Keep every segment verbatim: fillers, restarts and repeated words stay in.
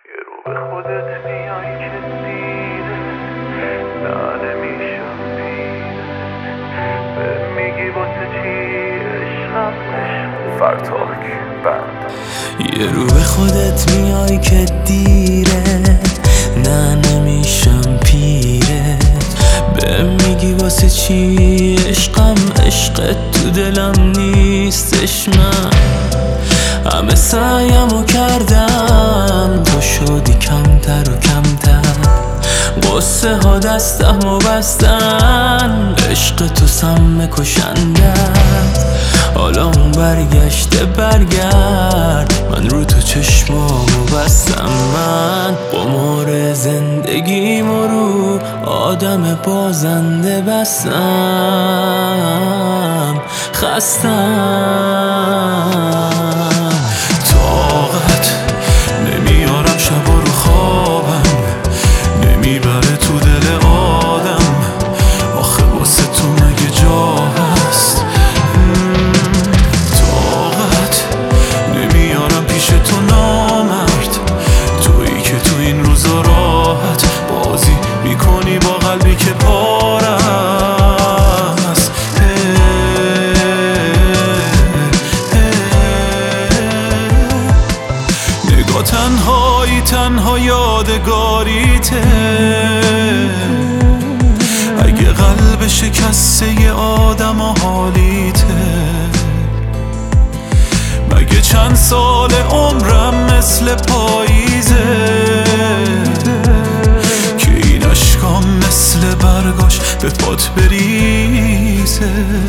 یه رو به خودت میای که دیره نه نمیشم پیره به میگی واسه چی عشقم عشق فرتاک بند. یه رو به خودت میای که دیره نه نمیشم پیره به میگی واسه چی عشقم عشقت تو دلم نیستش. من همه سعیمو کردم تو شدی کمتر و کمتر قصه ها دستمو بستن عشق تو سم کشندت. حالا اون برگشته برگرد من رو تو چشمامو بستم. من قمار زندگیمو رو آدم بازنده بستم. خستم طاقت نمیارم شبا رو خوابم نمیبره تو دل آدم آخه واسه تو مگه جا هست. طاقت نمیارم پیش تو نامرد تویی که تو این روزا راحت بازی میکنی با قلبی که پاره است. نگاه تنهایی تنها یادگاریته اگه قلب شکسته ی آدم و حالیته. مگه چند سال عمرم مثل پاییزه که این اشکام مثل برگاش به پات بریزه.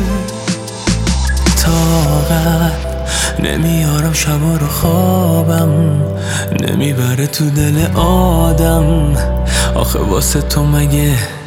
طاقت نمیارم شبا رو خوابم نمیبره تو دل آدم آخه واسه تو مگه